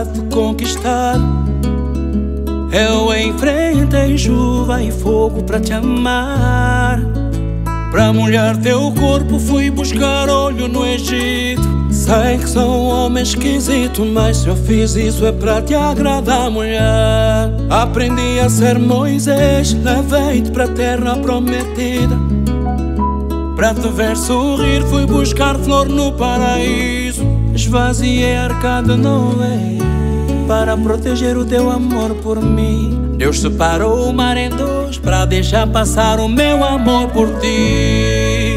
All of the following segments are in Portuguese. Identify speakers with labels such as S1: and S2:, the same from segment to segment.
S1: pra te conquistar. Eu enfrentei chuva e fogo pra te amar. Pra molhar teu corpo fui buscar óleo no Egito. Sei que sou um homem esquisito, mas se eu fiz isso é pra te agradar, mulher. Aprendi a ser Moisés, levei-te pra terra prometida. Pra te ver sorrir fui buscar flor no paraíso. Esvaziei a arca de Noé para proteger o teu amor por mim. Deus separou o mar em dois pra deixar passar o meu amor por ti.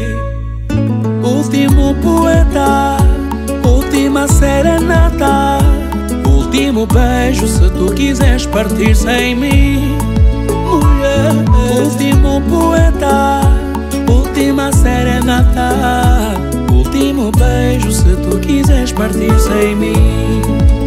S1: Último poeta, última serenata, último beijo se tu quiseres partir sem mim, mulher. Último poeta, última serenata, último beijo se tu quiseres partir sem mim.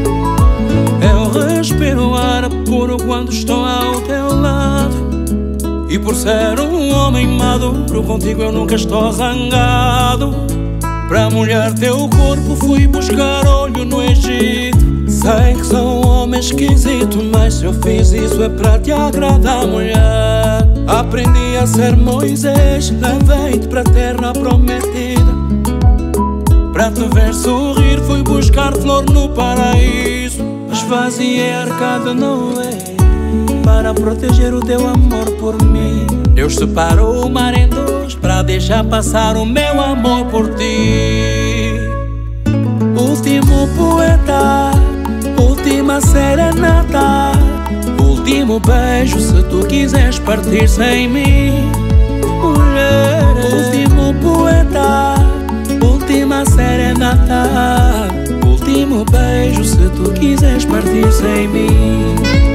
S1: Eu respiro ar puro quando estou ao teu lado. E por ser um homem maduro, contigo eu nunca estou zangado. Pra molhar teu corpo fui buscar óleo no Egito. Sei que sou um homem esquisito, mas se eu fiz isso é pra te agradar, mulher. Aprendi a ser Moisés, levei-te pra terra prometida. Pra te ver sorrir fui buscar flor no paraíso. Esvaziei a arca de Noé para proteger o teu amor por mim. Deus separou o mar em dois pra deixar passar o meu amor por ti. Último poeta, última serenata, último beijo se tu quiseres partir sem mim, mulher. Último poeta, última serenata, último beijo se tu quiseres partir sem mim.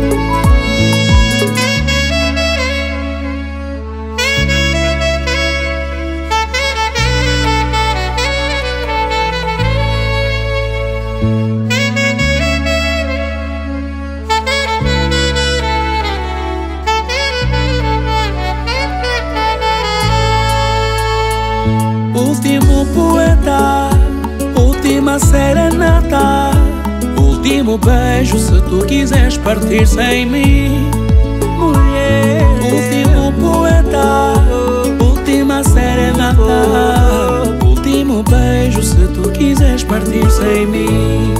S1: Último poeta, última serenata, último beijo se tu quiseres partir sem mim, mulher. Último poeta, última serenata, último beijo se tu quiseres partir sem mim.